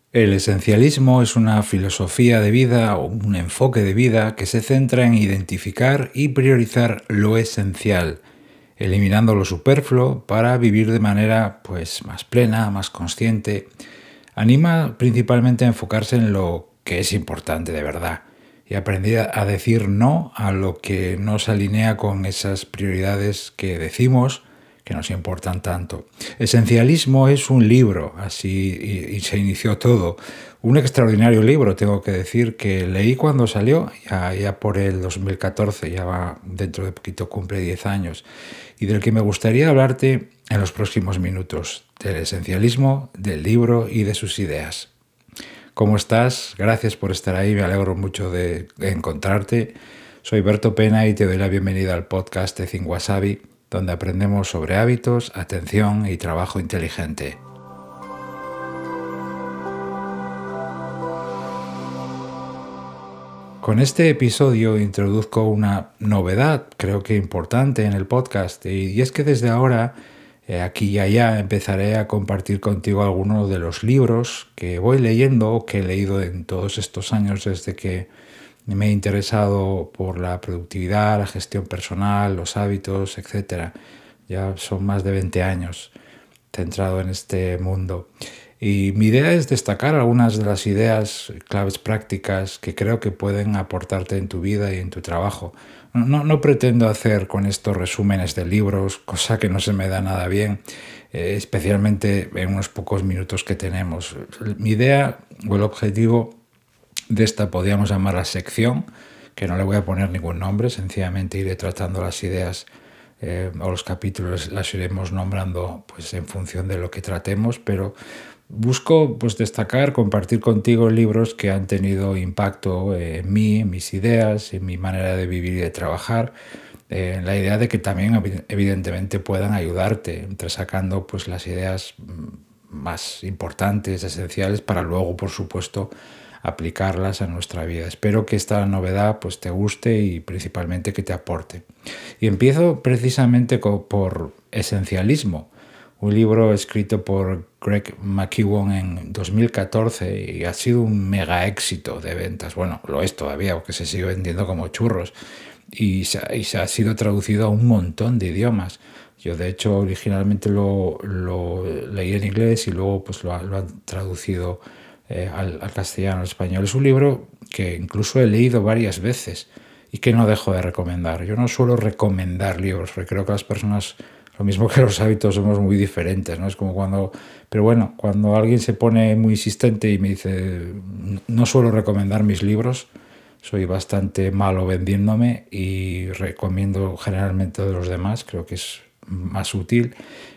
El esencialismo es una filosofía de vida o un enfoque de vida que se centra en identificar y priorizar lo esencial, eliminando lo superfluo para vivir de manera más plena, más consciente. Anima principalmente a enfocarse en lo que es importante de verdad y aprender a decir no a lo que no se alinea con esas prioridades que decimos que nos importan tanto. Esencialismo es un libro, así y se inició todo. Un extraordinario libro, tengo que decir, que leí cuando salió, ya por el 2014, ya va, dentro de poquito cumple 10 años, y del que me gustaría hablarte en los próximos minutos, del esencialismo, del libro y de sus ideas. ¿Cómo estás? Gracias por estar ahí, me alegro mucho de encontrarte. Soy Berto Pena y te doy la bienvenida al podcast de Think Wasabi, donde aprendemos sobre hábitos, atención y trabajo inteligente. Con este episodio introduzco una novedad, creo que importante en el podcast, y es que desde ahora, aquí y allá, empezaré a compartir contigo algunos de los libros que voy leyendo o que he leído en todos estos años desde que me he interesado por la productividad, la gestión personal, los hábitos, etc. Ya son más de 20 años centrado en este mundo. Y mi idea es destacar algunas de las ideas, claves prácticas que creo que pueden aportarte en tu vida y en tu trabajo. No pretendo hacer con estos resúmenes de libros, cosa que no se me da nada bien, especialmente en unos pocos minutos que tenemos. Mi idea o el objetivo de esta podríamos llamar la sección, que no le voy a poner ningún nombre, sencillamente iré tratando las ideas o los capítulos, las iremos nombrando en función de lo que tratemos, pero busco destacar, compartir contigo libros que han tenido impacto en mí, en mis ideas, en mi manera de vivir y de trabajar, la idea de que también evidentemente puedan ayudarte, entresacando las ideas más importantes, esenciales, para luego, por supuesto, aplicarlas a nuestra vida. Espero que esta novedad te guste y principalmente que te aporte. Y empiezo precisamente por Esencialismo, un libro escrito por Greg McKeown en 2014 y ha sido un mega éxito de ventas. Bueno, lo es todavía, porque se sigue vendiendo como churros y se ha sido traducido a un montón de idiomas. Yo, de hecho, originalmente lo leí en inglés y luego lo han traducido al castellano, al español. Es un libro que incluso he leído varias veces y que no dejo de recomendar. Yo no suelo recomendar libros, porque creo que las personas, lo mismo que los hábitos, somos muy diferentes, ¿no? Es como cuando alguien se pone muy insistente y me dice no suelo recomendar mis libros, soy bastante malo vendiéndome y recomiendo generalmente de los demás, creo que es más útil.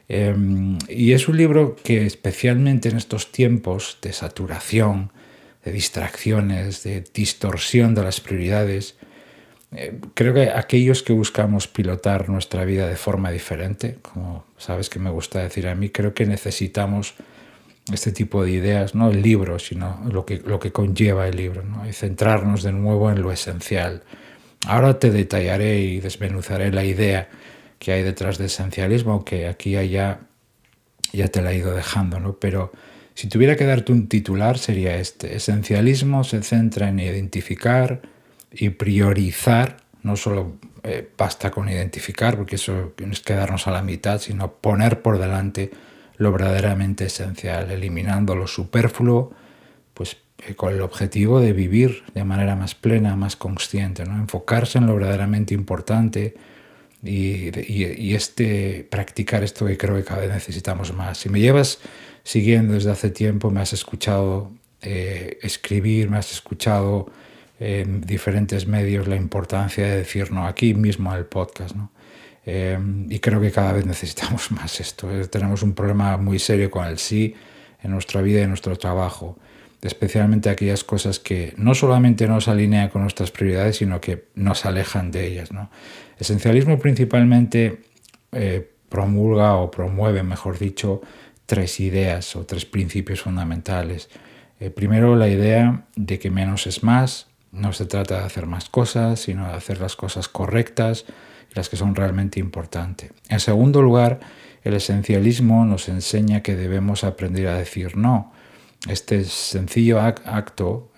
Y es un libro que, especialmente en estos tiempos de saturación, de distracciones, de distorsión de las prioridades, creo que aquellos que buscamos pilotar nuestra vida de forma diferente, como sabes que me gusta decir a mí, creo que necesitamos este tipo de ideas, no el libro, sino lo que conlleva el libro, ¿no? Y centrarnos de nuevo en lo esencial. Ahora te detallaré y desmenuzaré la idea que hay detrás del esencialismo, aunque aquí ya te la he ido dejando, ¿no? Pero si tuviera que darte un titular sería este: esencialismo se centra en identificar y priorizar, no solo basta con identificar, porque eso es quedarnos a la mitad, sino poner por delante lo verdaderamente esencial, eliminando lo superfluo, con el objetivo de vivir de manera más plena, más consciente, ¿no? Enfocarse en lo verdaderamente importante y practicar esto que creo que cada vez necesitamos más. Si me llevas siguiendo desde hace tiempo, me has escuchado escribir, me has escuchado en diferentes medios la importancia de decir no, aquí mismo en el podcast, ¿no? Y creo que cada vez necesitamos más esto. Tenemos un problema muy serio con el sí en nuestra vida y en nuestro trabajo, especialmente aquellas cosas que no solamente nos alinean con nuestras prioridades, sino que nos alejan de ellas, ¿no? Esencialismo principalmente promulga o promueve, mejor dicho, 3 ideas o 3 principios fundamentales. Primero, la idea de que menos es más. No se trata de hacer más cosas, sino de hacer las cosas correctas y las que son realmente importantes. En segundo lugar, el esencialismo nos enseña que debemos aprender a decir no. este sencillo acto,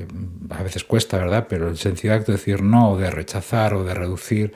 a veces cuesta, ¿verdad? Pero el sencillo acto de decir no, o de rechazar, o de reducir,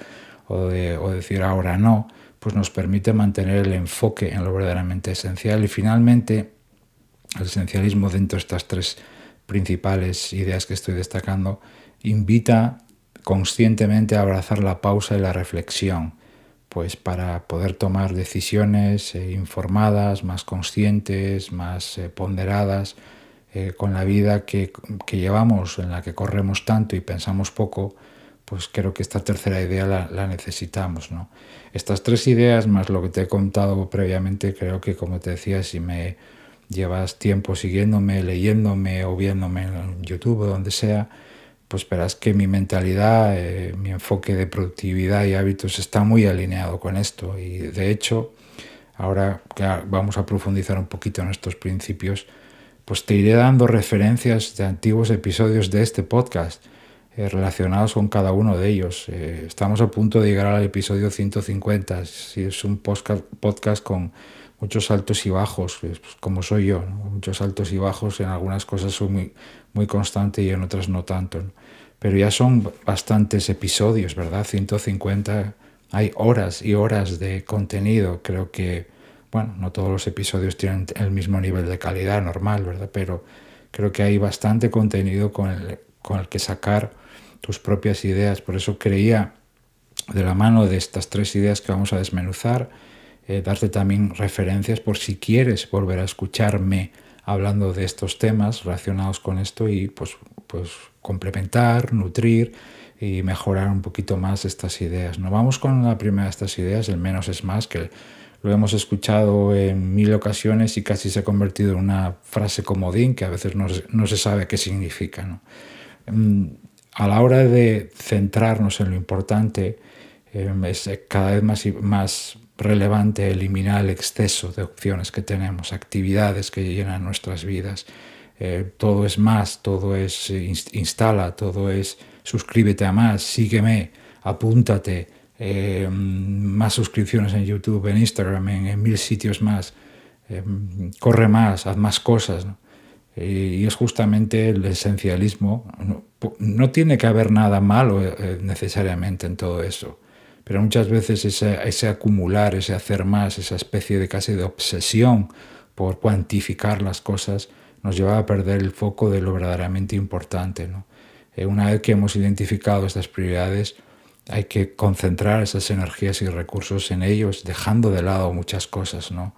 o decir ahora no, pues nos permite mantener el enfoque en lo verdaderamente esencial. Y finalmente, el esencialismo, dentro de estas tres principales ideas que estoy destacando, invita conscientemente a abrazar la pausa y la reflexión, pues para poder tomar decisiones informadas, más conscientes, más ponderadas, con la vida que llevamos, en la que corremos tanto y pensamos poco. Pues creo que esta tercera idea la necesitamos, ¿no? Estas tres ideas, más lo que te he contado previamente, creo que, como te decía, si me llevas tiempo siguiéndome, leyéndome o viéndome en YouTube o donde sea, pues verás que mi mentalidad, mi enfoque de productividad y hábitos está muy alineado con esto. Y de hecho, ahora que vamos a profundizar un poquito en estos principios, pues te iré dando referencias de antiguos episodios de este podcast relacionados con cada uno de ellos. Estamos a punto de llegar al episodio 150. Es un podcast con muchos altos y bajos, pues, como soy yo, ¿no? Muchos altos y bajos. En algunas cosas soy muy constante y en otras no tanto, ¿no? Pero ya son bastantes episodios, ¿verdad? 150. Hay horas y horas de contenido. Creo que, bueno, no todos los episodios tienen el mismo nivel de calidad normal, ¿verdad? Pero creo que hay bastante contenido con el que sacar tus propias ideas. Por eso creía, de la mano de estas tres ideas que vamos a desmenuzar, darte también referencias por si quieres volver a escucharme hablando de estos temas relacionados con esto y pues complementar, nutrir y mejorar un poquito más estas ideas. Nos vamos con la primera de estas ideas, el menos es más, que lo hemos escuchado en 1000 ocasiones y casi se ha convertido en una frase comodín que a veces no se sabe qué significa, ¿no? A la hora de centrarnos en lo importante, es cada vez más relevante eliminar el exceso de opciones que tenemos, actividades que llenan nuestras vidas. Todo es más, todo es instala, todo es suscríbete a más, sígueme, apúntate, más suscripciones en YouTube, en Instagram, en 1000 sitios más, corre más, haz más cosas, ¿no? Y es justamente el esencialismo. No tiene que haber nada malo necesariamente en todo eso, pero muchas veces ese acumular, ese hacer más, esa especie de casi de obsesión por cuantificar las cosas, nos lleva a perder el foco de lo verdaderamente importante, ¿no? Una vez que hemos identificado estas prioridades, hay que concentrar esas energías y recursos en ellos, dejando de lado muchas cosas, ¿no?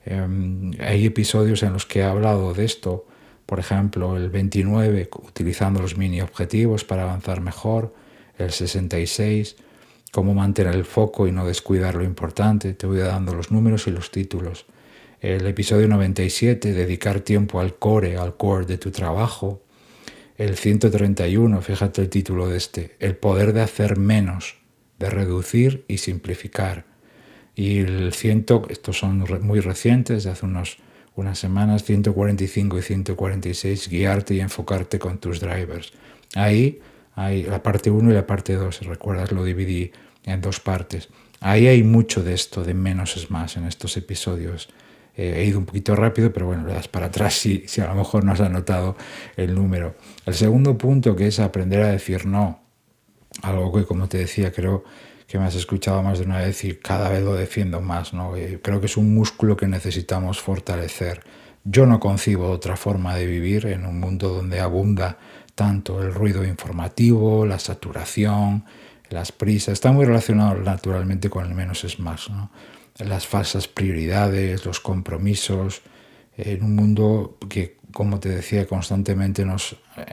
Hay episodios en los que he hablado de esto, por ejemplo, el 29, utilizando los mini objetivos para avanzar mejor, el 66, cómo mantener el foco y no descuidar lo importante. Te voy dando los números y los títulos. El episodio 97, dedicar tiempo al core de tu trabajo. El 131, fíjate el título de este, el poder de hacer menos, de reducir y simplificar. Y el 100, estos son muy recientes, de hace unas semanas, 145 y 146, guiarte y enfocarte con tus drivers. Ahí hay la parte 1 y la parte 2, si recuerdas lo dividí en dos partes. Ahí hay mucho de esto, de menos es más, en estos episodios. He ido un poquito rápido, pero bueno, le das para atrás si a lo mejor no has anotado el número. El segundo punto, que es aprender a decir no, algo que, como te decía, creo que me has escuchado más de una vez y cada vez lo defiendo más, ¿no? Creo que es un músculo que necesitamos fortalecer. Yo no concibo otra forma de vivir en un mundo donde abunda tanto el ruido informativo, la saturación, las prisas. Está muy relacionado naturalmente con el menos es más, ¿no? Las falsas prioridades, los compromisos, en un mundo que, como te decía, constantemente nos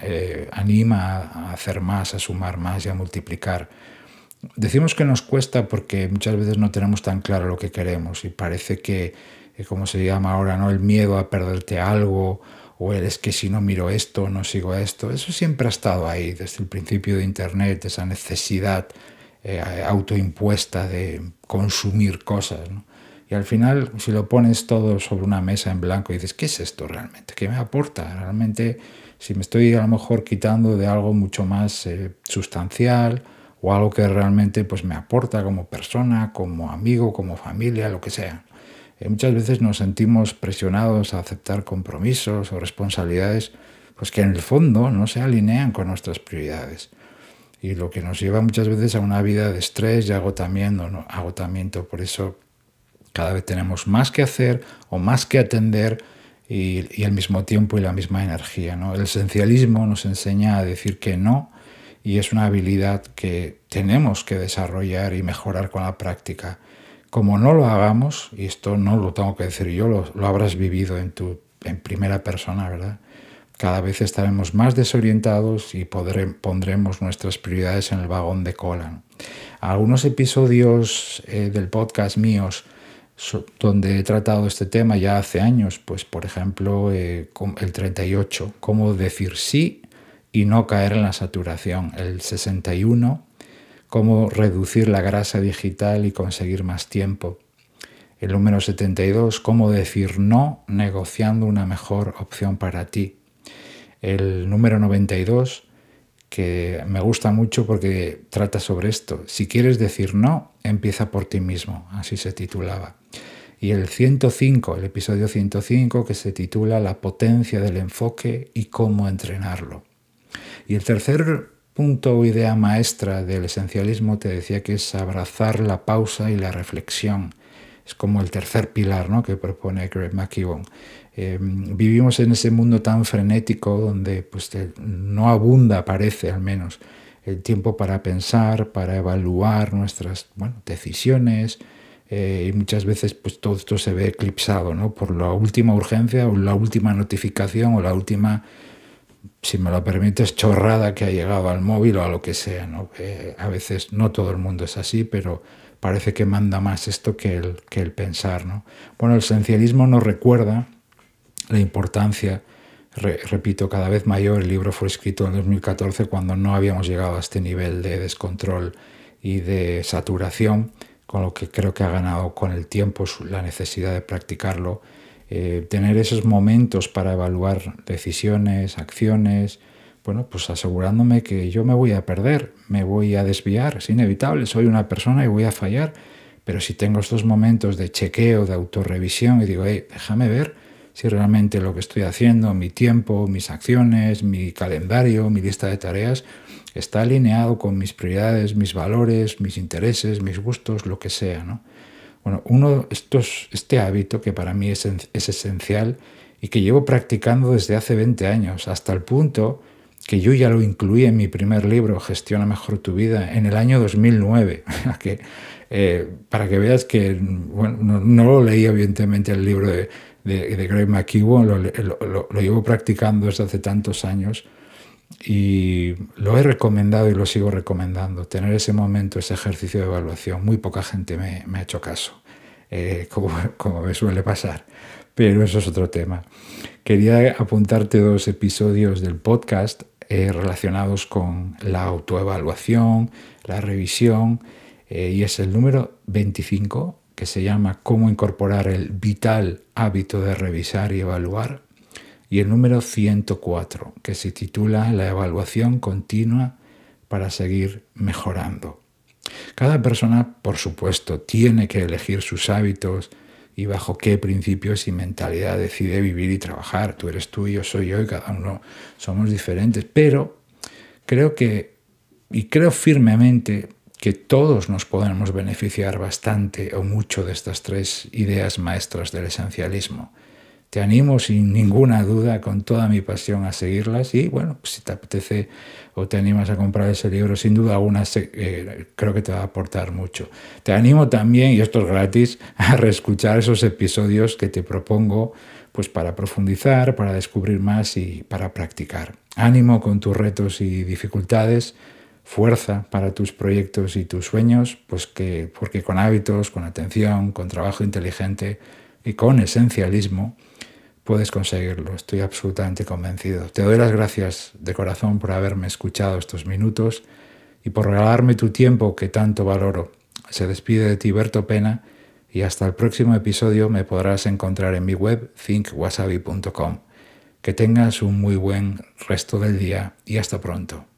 anima a hacer más, a sumar más y a multiplicar. Decimos que nos cuesta porque muchas veces no tenemos tan claro lo que queremos y parece que, como se llama ahora, ¿no? El miedo a perderte algo, o es que si no miro esto, no sigo esto. Eso siempre ha estado ahí desde el principio de Internet, esa necesidad autoimpuesta de consumir cosas, ¿no? Y al final, si lo pones todo sobre una mesa en blanco y dices, ¿qué es esto realmente? ¿Qué me aporta? Realmente, si me estoy a lo mejor quitando de algo mucho más sustancial, o algo que realmente pues me aporta como persona, como amigo, como familia, lo que sea. Muchas veces nos sentimos presionados a aceptar compromisos o responsabilidades pues que en el fondo no se alinean con nuestras prioridades. Y lo que nos lleva muchas veces a una vida de estrés y agotamiento, ¿no? Agotamiento. Por eso cada vez tenemos más que hacer o más que atender y al mismo tiempo y la misma energía, ¿no? El esencialismo nos enseña a decir que no, y es una habilidad que tenemos que desarrollar y mejorar con la práctica. Como no lo hagamos, y esto no lo tengo que decir yo, lo habrás vivido en primera persona, ¿verdad? Cada vez estaremos más desorientados y pondremos nuestras prioridades en el vagón de cola. Algunos episodios del podcast míos donde he tratado este tema ya hace años, pues por ejemplo el 38, cómo decir sí y no caer en la saturación. El 61, cómo reducir la grasa digital y conseguir más tiempo. El número 72, cómo decir no negociando una mejor opción para ti. El número 92, que me gusta mucho porque trata sobre esto. Si quieres decir no, empieza por ti mismo, así se titulaba. Y el 105, el episodio 105, que se titula La potencia del enfoque y cómo entrenarlo. Y el tercer punto o idea maestra del esencialismo te decía que es abrazar la pausa y la reflexión. Es como el tercer pilar, ¿no?, que propone Greg McKeown. Vivimos en ese mundo tan frenético donde pues, no abunda, parece al menos, el tiempo para pensar, para evaluar nuestras decisiones, y muchas veces pues, todo esto se ve eclipsado, ¿no?, por la última urgencia o la última notificación o la última, si me lo permites, chorrada que ha llegado al móvil o a lo que sea, ¿no? A veces no todo el mundo es así, pero parece que manda más esto que el pensar, ¿no? Bueno, el esencialismo nos recuerda la importancia, repito, cada vez mayor. El libro fue escrito en 2014 cuando no habíamos llegado a este nivel de descontrol y de saturación, con lo que creo que ha ganado con el tiempo la necesidad de practicarlo. Tener esos momentos para evaluar decisiones, acciones, bueno, pues asegurándome que yo me voy a perder, me voy a desviar, es inevitable, soy una persona y voy a fallar, pero si tengo estos momentos de chequeo, de autorrevisión y digo, déjame ver si realmente lo que estoy haciendo, mi tiempo, mis acciones, mi calendario, mi lista de tareas, está alineado con mis prioridades, mis valores, mis intereses, mis gustos, lo que sea, ¿no? Bueno, este hábito que para mí es esencial y que llevo practicando desde hace 20 años, hasta el punto que yo ya lo incluí en mi primer libro, Gestiona Mejor Tu Vida, en el año 2009, para que veas que no lo leí evidentemente el libro de Greg McKeown, lo llevo practicando desde hace tantos años y lo he recomendado y lo sigo recomendando, tener ese momento, ese ejercicio de evaluación. Muy poca gente me ha hecho caso, como me suele pasar, pero eso es otro tema. Quería apuntarte 2 episodios del podcast relacionados con la autoevaluación, la revisión, y es el número 25, que se llama Cómo incorporar el vital hábito de revisar y evaluar, y el número 104, que se titula La evaluación continua para seguir mejorando. Cada persona, por supuesto, tiene que elegir sus hábitos y bajo qué principios y mentalidad decide vivir y trabajar. Tú eres tú, yo soy yo, y cada uno somos diferentes. Pero creo firmemente que todos nos podemos beneficiar bastante o mucho de estas 3 ideas maestras del esencialismo. Te animo sin ninguna duda, con toda mi pasión, a seguirlas y, bueno, si te apetece o te animas a comprar ese libro, sin duda alguna creo que te va a aportar mucho. Te animo también, y esto es gratis, a reescuchar esos episodios que te propongo pues para profundizar, para descubrir más y para practicar. Ánimo con tus retos y dificultades, fuerza para tus proyectos y tus sueños, porque con hábitos, con atención, con trabajo inteligente y con esencialismo puedes conseguirlo. Estoy absolutamente convencido. Te doy las gracias de corazón por haberme escuchado estos minutos y por regalarme tu tiempo que tanto valoro. Se despide de ti Berto Pena y hasta el próximo episodio me podrás encontrar en mi web thinkwasabi.com. Que tengas un muy buen resto del día y hasta pronto.